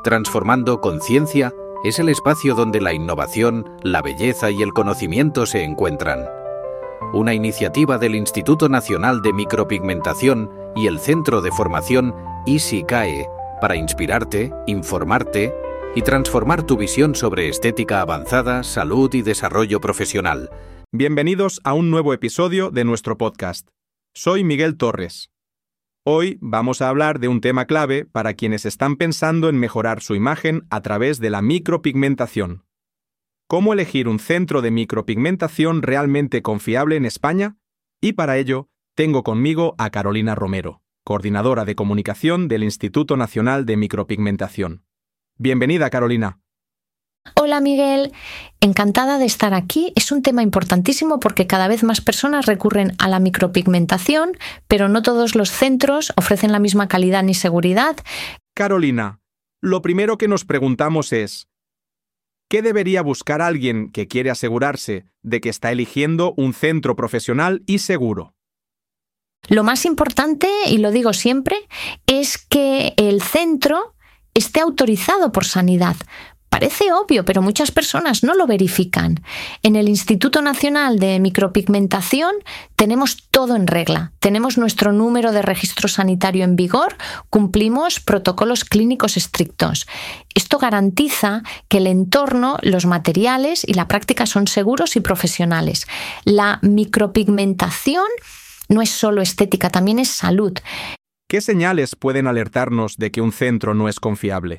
Transformando Conciencia es el espacio donde la innovación, la belleza y el conocimiento se encuentran. Una iniciativa del Instituto Nacional de Micropigmentación y el Centro de Formación ISI-CAE para inspirarte, informarte y transformar tu visión sobre estética avanzada, salud y desarrollo profesional. Bienvenidos a un nuevo episodio de nuestro podcast. Soy Miguel Torres. Hoy vamos a hablar de un tema clave para quienes están pensando en mejorar su imagen a través de la micropigmentación. ¿Cómo elegir un centro de micropigmentación realmente confiable en España? Y para ello, tengo conmigo a Carolina Romero, coordinadora de comunicación del Instituto Nacional de Micropigmentación. Bienvenida, Carolina. Hola, Miguel. Encantada de estar aquí. Es un tema importantísimo porque cada vez más personas recurren a la micropigmentación, pero no todos los centros ofrecen la misma calidad ni seguridad. Carolina, lo primero que nos preguntamos es, ¿qué debería buscar alguien que quiere asegurarse de que está eligiendo un centro profesional y seguro? Lo más importante, y lo digo siempre, es que el centro esté autorizado por Sanidad. Parece obvio, pero muchas personas no lo verifican. En el Instituto Nacional de Micropigmentación tenemos todo en regla. Tenemos nuestro número de registro sanitario en vigor, cumplimos protocolos clínicos estrictos. Esto garantiza que el entorno, los materiales y la práctica son seguros y profesionales. La micropigmentación no es solo estética, también es salud. ¿Qué señales pueden alertarnos de que un centro no es confiable?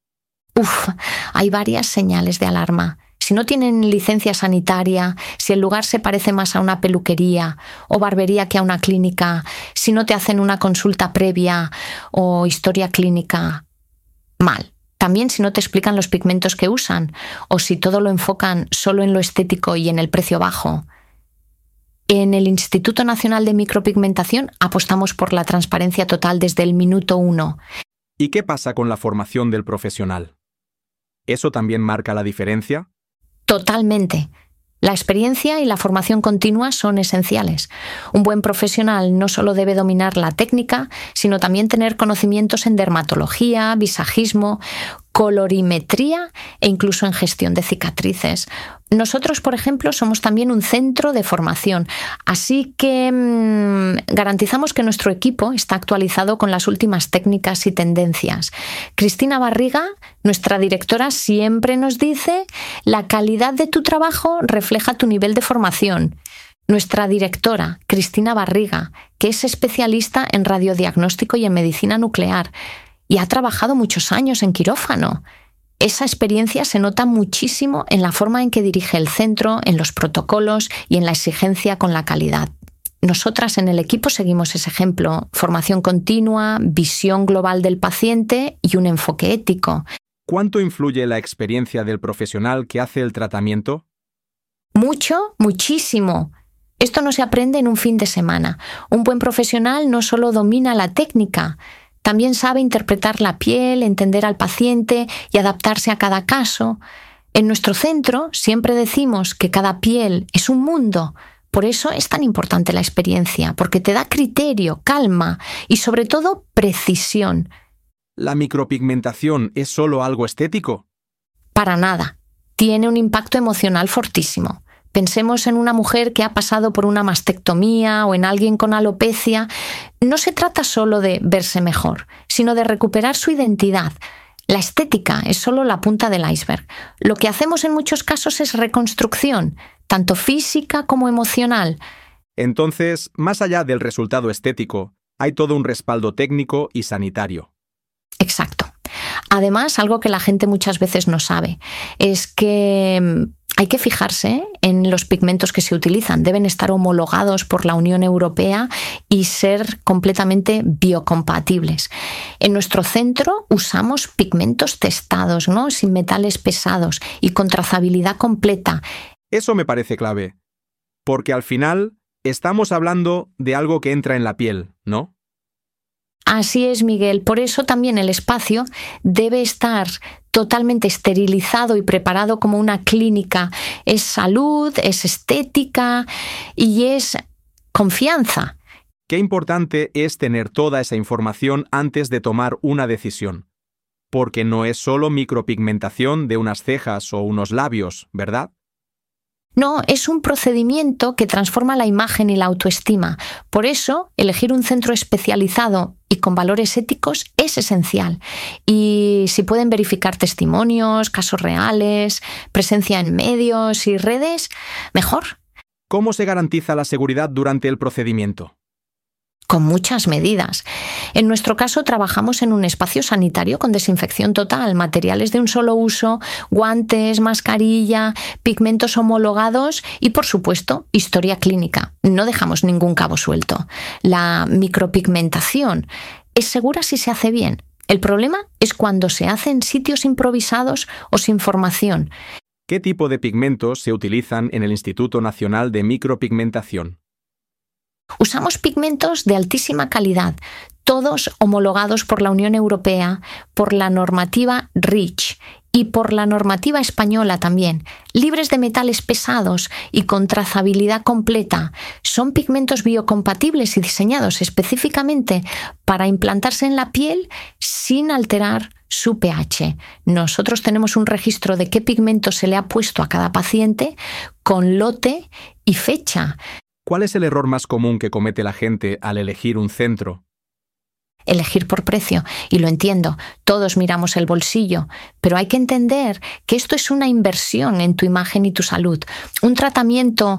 Hay varias señales de alarma. Si no tienen licencia sanitaria, si el lugar se parece más a una peluquería o barbería que a una clínica, si no te hacen una consulta previa o historia clínica, mal. También si no te explican los pigmentos que usan o si todo lo enfocan solo en lo estético y en el precio bajo. En el Instituto Nacional de Micropigmentación apostamos por la transparencia total desde el minuto 1. ¿Y qué pasa con la formación del profesional? ¿Eso también marca la diferencia? Totalmente. La experiencia y la formación continua son esenciales. Un buen profesional no solo debe dominar la técnica, sino también tener conocimientos en dermatología, visajismo, colorimetría e incluso en gestión de cicatrices. Nosotros, por ejemplo, somos también un centro de formación, así que garantizamos que nuestro equipo está actualizado con las últimas técnicas y tendencias. Cristina Barriga, nuestra directora, siempre nos dice: la calidad de tu trabajo refleja tu nivel de formación. Nuestra directora, Cristina Barriga, que es especialista en radiodiagnóstico y en medicina nuclear, y ha trabajado muchos años en quirófano. Esa experiencia se nota muchísimo en la forma en que dirige el centro, en los protocolos y en la exigencia con la calidad. Nosotras en el equipo seguimos ese ejemplo: formación continua, visión global del paciente y un enfoque ético. ¿Cuánto influye la experiencia del profesional que hace el tratamiento? Mucho, muchísimo. Esto no se aprende en un fin de semana. Un buen profesional no solo domina la técnica, también sabe interpretar la piel, entender al paciente y adaptarse a cada caso. En nuestro centro siempre decimos que cada piel es un mundo. Por eso es tan importante la experiencia, porque te da criterio, calma y sobre todo precisión. ¿La micropigmentación es solo algo estético? Para nada. Tiene un impacto emocional fortísimo. Pensemos en una mujer que ha pasado por una mastectomía o en alguien con alopecia. No se trata solo de verse mejor, sino de recuperar su identidad. La estética es solo la punta del iceberg. Lo que hacemos en muchos casos es reconstrucción, tanto física como emocional. Entonces, más allá del resultado estético, hay todo un respaldo técnico y sanitario. Exacto. Además, algo que la gente muchas veces no sabe es que hay que fijarse en los pigmentos que se utilizan. Deben estar homologados por la Unión Europea y ser completamente biocompatibles. En nuestro centro usamos pigmentos testados, ¿no? Sin metales pesados y con trazabilidad completa. Eso me parece clave, porque al final estamos hablando de algo que entra en la piel, ¿no? Así es, Miguel. Por eso también el espacio debe estar totalmente esterilizado y preparado como una clínica. Es salud, es estética y es confianza. Qué importante es tener toda esa información antes de tomar una decisión. porque no es solo micropigmentación de unas cejas o unos labios, ¿verdad? No, es un procedimiento que transforma la imagen y la autoestima. Por eso, elegir un centro especializado y con valores éticos es esencial. Y si pueden verificar testimonios, casos reales, presencia en medios y redes, mejor. ¿Cómo se garantiza la seguridad durante el procedimiento? Con muchas medidas. En nuestro caso trabajamos en un espacio sanitario con desinfección total, materiales de un solo uso, guantes, mascarilla, pigmentos homologados y, por supuesto, historia clínica. No dejamos ningún cabo suelto. La micropigmentación es segura si se hace bien. El problema es cuando se hace en sitios improvisados o sin formación. ¿Qué tipo de pigmentos se utilizan en el Instituto Nacional de Micropigmentación? Usamos pigmentos de altísima calidad, todos homologados por la Unión Europea, por la normativa REACH y por la normativa española también, libres de metales pesados y con trazabilidad completa. Son pigmentos biocompatibles y diseñados específicamente para implantarse en la piel sin alterar su pH. Nosotros tenemos un registro de qué pigmento se le ha puesto a cada paciente con lote y fecha. ¿Cuál es el error más común que comete la gente al elegir un centro? Elegir por precio, y lo entiendo, todos miramos el bolsillo, pero hay que entender que esto es una inversión en tu imagen y tu salud. Un tratamiento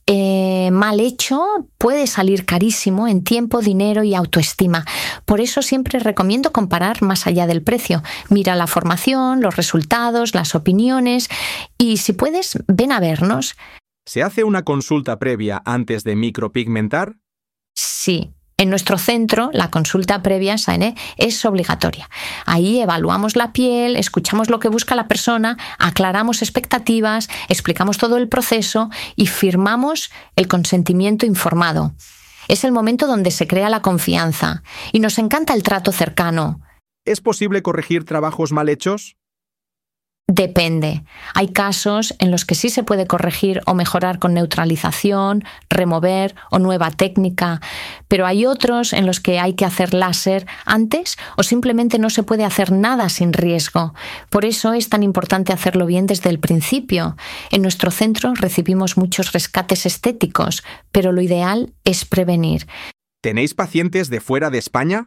mal hecho puede salir carísimo en tiempo, dinero y autoestima. Por eso siempre recomiendo comparar más allá del precio. Mira la formación, los resultados, las opiniones y si puedes, ven a vernos. ¿Se hace una consulta previa antes de micropigmentar? Sí. En nuestro centro, la consulta previa, Saine, es obligatoria. Ahí evaluamos la piel, escuchamos lo que busca la persona, aclaramos expectativas, explicamos todo el proceso y firmamos el consentimiento informado. Es el momento donde se crea la confianza y nos encanta el trato cercano. ¿Es posible corregir trabajos mal hechos? Depende. Hay casos en los que sí se puede corregir o mejorar con neutralización, remover o nueva técnica, pero hay otros en los que hay que hacer láser antes o simplemente no se puede hacer nada sin riesgo. Por eso es tan importante hacerlo bien desde el principio. En nuestro centro recibimos muchos rescates estéticos, pero lo ideal es prevenir. ¿Tenéis pacientes de fuera de España?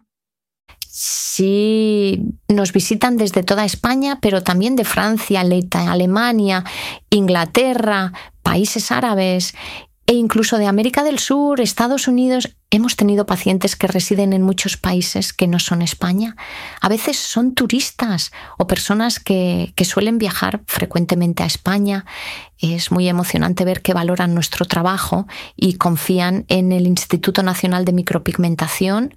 Sí, nos visitan desde toda España, pero también de Francia, Alemania, Inglaterra, países árabes e incluso de América del Sur, Estados Unidos. Hemos tenido pacientes que residen en muchos países que no son España. A veces son turistas o personas que suelen viajar frecuentemente a España. Es muy emocionante ver que valoran nuestro trabajo y confían en el Instituto Nacional de Micropigmentación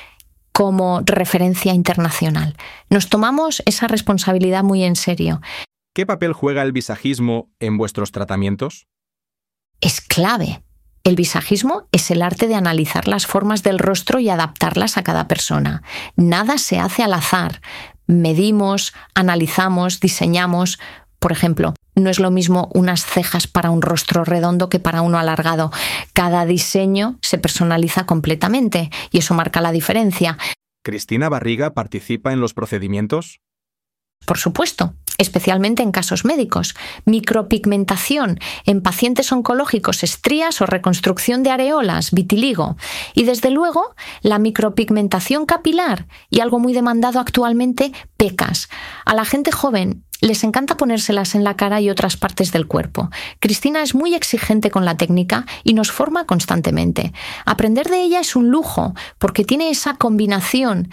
como referencia internacional. Nos tomamos esa responsabilidad muy en serio. ¿Qué papel juega el visajismo en vuestros tratamientos? Es clave. El visajismo es el arte de analizar las formas del rostro y adaptarlas a cada persona. Nada se hace al azar. Medimos, analizamos, diseñamos. Por ejemplo, no es lo mismo unas cejas para un rostro redondo que para uno alargado. Cada diseño se personaliza completamente y eso marca la diferencia. ¿Cristina Barriga participa en los procedimientos? Por supuesto, especialmente en casos médicos. Micropigmentación en pacientes oncológicos, estrías o reconstrucción de areolas, vitiligo. Y desde luego, la micropigmentación capilar y algo muy demandado actualmente, pecas. A la gente joven les encanta ponérselas en la cara y otras partes del cuerpo. Cristina es muy exigente con la técnica y nos forma constantemente. Aprender de ella es un lujo porque tiene esa combinación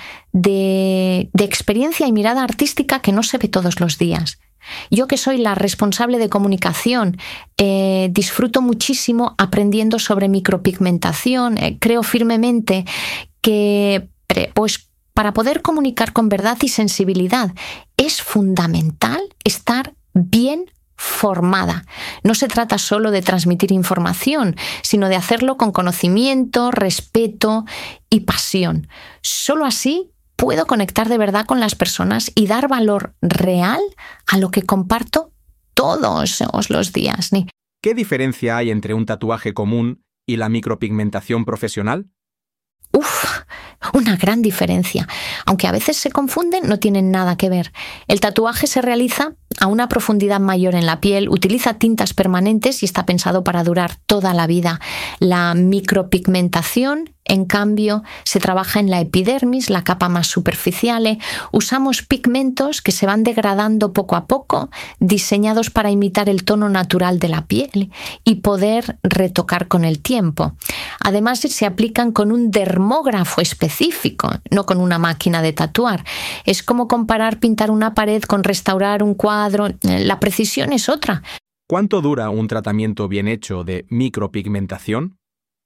de experiencia y mirada artística que no se ve todos los días. Yo, que soy la responsable de comunicación, disfruto muchísimo aprendiendo sobre micropigmentación. Creo firmemente que para poder comunicar con verdad y sensibilidad es fundamental estar bien formada. No se trata solo de transmitir información, sino de hacerlo con conocimiento, respeto y pasión. Solo así puedo conectar de verdad con las personas y dar valor real a lo que comparto todos los días. ¿Qué diferencia hay entre un tatuaje común y la micropigmentación profesional? Una gran diferencia. Aunque a veces se confunden, no tienen nada que ver. El tatuaje se realiza a una profundidad mayor en la piel, utiliza tintas permanentes y está pensado para durar toda la vida. La micropigmentación, en cambio, se trabaja en la epidermis, la capa más superficial. Usamos pigmentos que se van degradando poco a poco, diseñados para imitar el tono natural de la piel y poder retocar con el tiempo. Además, se aplican con un dermógrafo específico, no con una máquina de tatuar. Es como comparar pintar una pared con restaurar un cuadro. La precisión es otra. ¿Cuánto dura un tratamiento bien hecho de micropigmentación?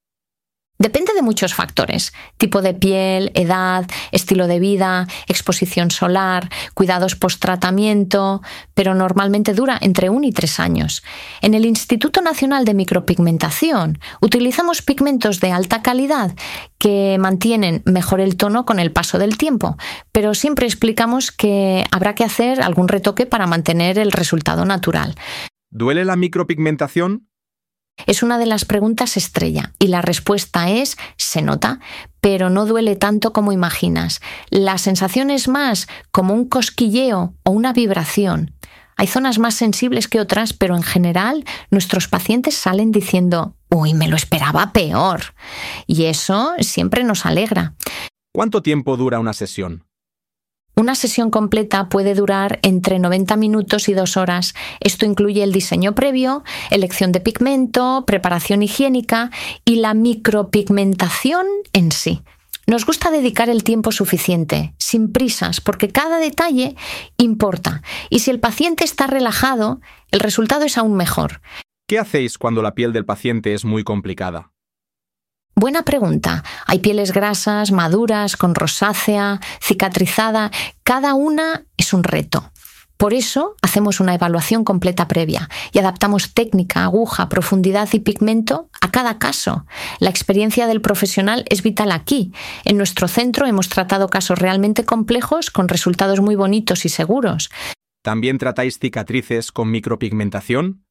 Depende de muchos factores: tipo de piel, edad, estilo de vida, exposición solar, cuidados post-tratamiento, pero normalmente dura entre 1 y 3 años. En el Instituto Nacional de Micropigmentación utilizamos pigmentos de alta calidad que mantienen mejor el tono con el paso del tiempo, pero siempre explicamos que habrá que hacer algún retoque para mantener el resultado natural. ¿Duele la micropigmentación? Es una de las preguntas estrella y la respuesta es: se nota, pero no duele tanto como imaginas. La sensación es más como un cosquilleo o una vibración. Hay zonas más sensibles que otras, pero en general nuestros pacientes salen diciendo: «Uy, me lo esperaba peor». Y eso siempre nos alegra. ¿Cuánto tiempo dura una sesión? Una sesión completa puede durar entre 90 minutos y 2 horas. Esto incluye el diseño previo, elección de pigmento, preparación higiénica y la micropigmentación en sí. Nos gusta dedicar el tiempo suficiente, sin prisas, porque cada detalle importa. Y si el paciente está relajado, el resultado es aún mejor. ¿Qué hacéis cuando la piel del paciente es muy complicada? Buena pregunta. Hay pieles grasas, maduras, con rosácea, cicatrizada. Cada una es un reto. Por eso hacemos una evaluación completa previa y adaptamos técnica, aguja, profundidad y pigmento a cada caso. La experiencia del profesional es vital aquí. En nuestro centro hemos tratado casos realmente complejos con resultados muy bonitos y seguros. ¿También tratáis cicatrices con micropigmentación?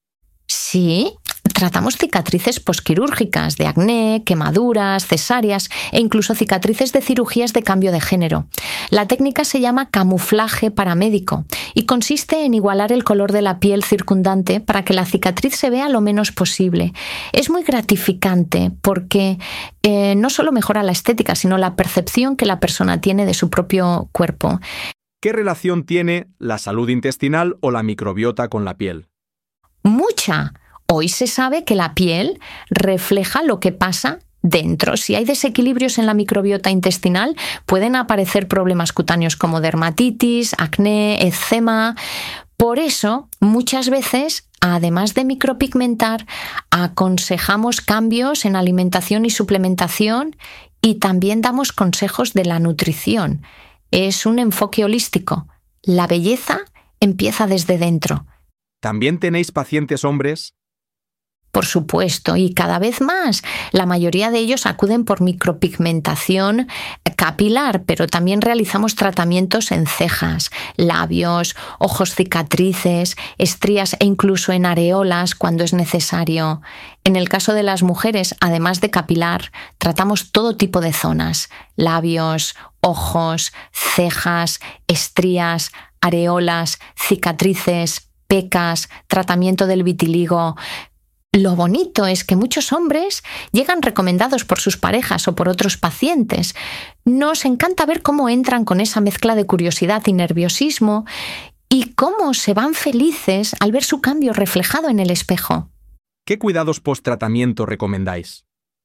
Sí. Tratamos cicatrices posquirúrgicas de acné, quemaduras, cesáreas e incluso cicatrices de cirugías de cambio de género. La técnica se llama camuflaje paramédico y consiste en igualar el color de la piel circundante para que la cicatriz se vea lo menos posible. Es muy gratificante porque no solo mejora la estética, sino la percepción que la persona tiene de su propio cuerpo. ¿Qué relación tiene la salud intestinal o la microbiota con la piel? Mucha. Hoy se sabe que la piel refleja lo que pasa dentro. Si hay desequilibrios en la microbiota intestinal, pueden aparecer problemas cutáneos como dermatitis, acné, eczema. Por eso, muchas veces, además de micropigmentar, aconsejamos cambios en alimentación y suplementación y también damos consejos de la nutrición. Es un enfoque holístico. La belleza empieza desde dentro. ¿También tenéis pacientes hombres? Por supuesto, y cada vez más. La mayoría de ellos acuden por micropigmentación capilar, pero también realizamos tratamientos en cejas, labios, ojos cicatrices, estrías e incluso en areolas cuando es necesario. En el caso de las mujeres, además de capilar, tratamos todo tipo de zonas: labios, ojos, cejas, estrías, areolas, cicatrices, pecas, tratamiento del vitiligo. Lo bonito es que muchos hombres llegan recomendados por sus parejas o por otros pacientes. Nos encanta ver cómo entran con esa mezcla de curiosidad y nerviosismo y cómo se van felices al ver su cambio reflejado en el espejo. ¿Qué cuidados post-tratamiento recomendáis?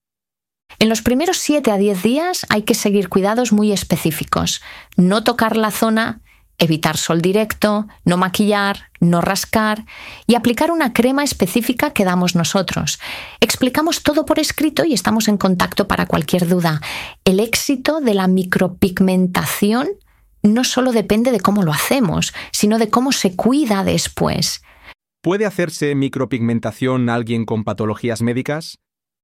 En los primeros 7 a 10 días hay que seguir cuidados muy específicos. No tocar la zona, evitar sol directo, no maquillar, no rascar y aplicar una crema específica que damos nosotros. Explicamos todo por escrito y estamos en contacto para cualquier duda. El éxito de la micropigmentación no solo depende de cómo lo hacemos, sino de cómo se cuida después. ¿Puede hacerse micropigmentación a alguien con patologías médicas?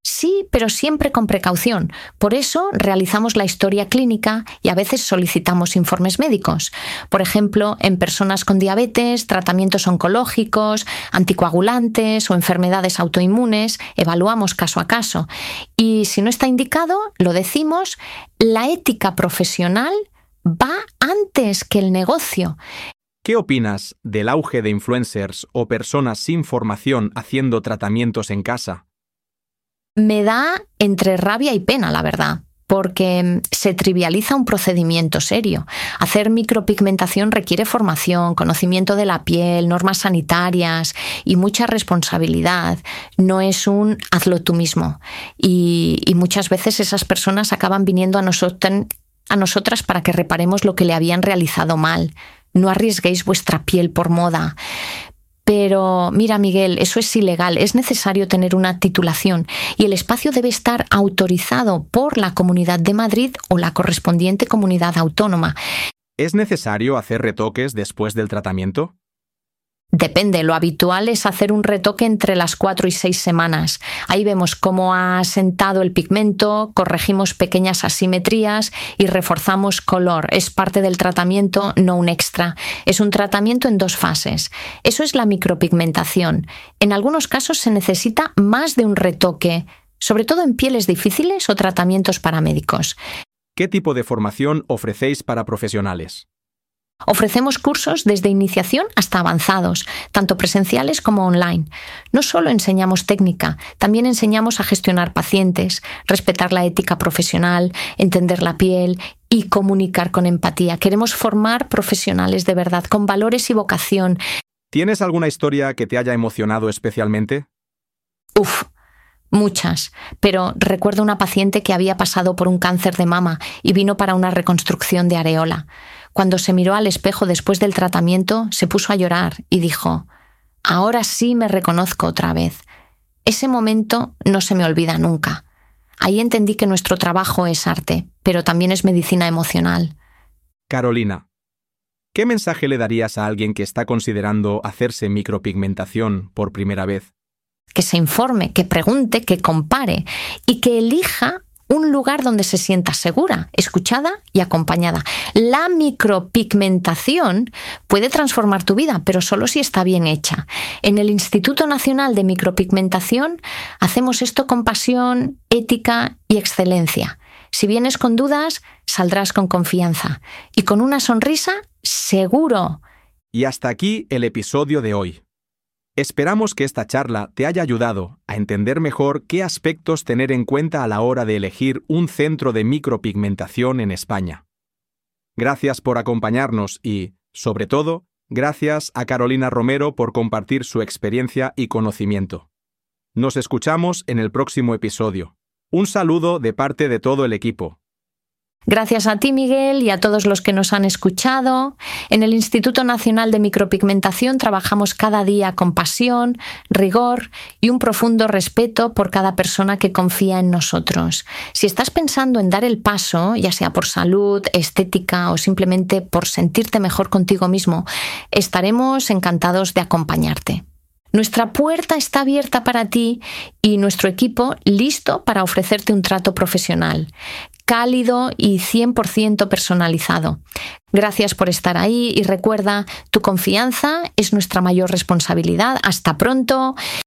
Sí, pero siempre con precaución. Por eso realizamos la historia clínica y a veces solicitamos informes médicos. Por ejemplo, en personas con diabetes, tratamientos oncológicos, anticoagulantes o enfermedades autoinmunes, evaluamos caso a caso. Y si no está indicado, lo decimos, la ética profesional va antes que el negocio. ¿Qué opinas del auge de influencers o personas sin formación haciendo tratamientos en casa? Me da entre rabia y pena, la verdad, porque se trivializa un procedimiento serio. Hacer micropigmentación requiere formación, conocimiento de la piel, normas sanitarias y mucha responsabilidad. No es un hazlo tú mismo. Y muchas veces esas personas acaban viniendo a nosotras para que reparemos lo que le habían realizado mal. No arriesguéis vuestra piel por moda. Pero mira, Miguel, eso es ilegal, es necesario tener una titulación y el espacio debe estar autorizado por la Comunidad de Madrid o la correspondiente comunidad autónoma. ¿Es necesario hacer retoques después del tratamiento? Depende, lo habitual es hacer un retoque entre las 4 y 6 semanas. Ahí vemos cómo ha asentado el pigmento, corregimos pequeñas asimetrías y reforzamos color. Es parte del tratamiento, no un extra. Es un tratamiento en 2 fases. Eso es la micropigmentación. En algunos casos se necesita más de un retoque, sobre todo en pieles difíciles o tratamientos para médicos. ¿Qué tipo de formación ofrecéis para profesionales? Ofrecemos cursos desde iniciación hasta avanzados, tanto presenciales como online. No solo enseñamos técnica, también enseñamos a gestionar pacientes, respetar la ética profesional, entender la piel y comunicar con empatía. Queremos formar profesionales de verdad, con valores y vocación. ¿Tienes alguna historia que te haya emocionado especialmente? Muchas, pero recuerdo una paciente que había pasado por un cáncer de mama y vino para una reconstrucción de areola. Cuando se miró al espejo después del tratamiento, se puso a llorar y dijo: «Ahora sí me reconozco otra vez». Ese momento no se me olvida nunca. Ahí entendí que nuestro trabajo es arte, pero también es medicina emocional. Carolina, ¿qué mensaje le darías a alguien que está considerando hacerse micropigmentación por primera vez? Que se informe, que pregunte, que compare y que elija un lugar donde se sienta segura, escuchada y acompañada. La micropigmentación puede transformar tu vida, pero solo si está bien hecha. En el Instituto Nacional de Micropigmentación hacemos esto con pasión, ética y excelencia. Si vienes con dudas, saldrás con confianza. Y con una sonrisa, seguro. Y hasta aquí el episodio de hoy. Esperamos que esta charla te haya ayudado a entender mejor qué aspectos tener en cuenta a la hora de elegir un centro de micropigmentación en España. Gracias por acompañarnos y, sobre todo, gracias a Carolina Romero por compartir su experiencia y conocimiento. Nos escuchamos en el próximo episodio. Un saludo de parte de todo el equipo. Gracias a ti, Miguel, y a todos los que nos han escuchado. En el Instituto Nacional de Micropigmentación trabajamos cada día con pasión, rigor y un profundo respeto por cada persona que confía en nosotros. Si estás pensando en dar el paso, ya sea por salud, estética o simplemente por sentirte mejor contigo mismo, estaremos encantados de acompañarte. Nuestra puerta está abierta para ti y nuestro equipo listo para ofrecerte un trato profesional, cálido y 100% personalizado. Gracias por estar ahí y recuerda, tu confianza es nuestra mayor responsabilidad. Hasta pronto.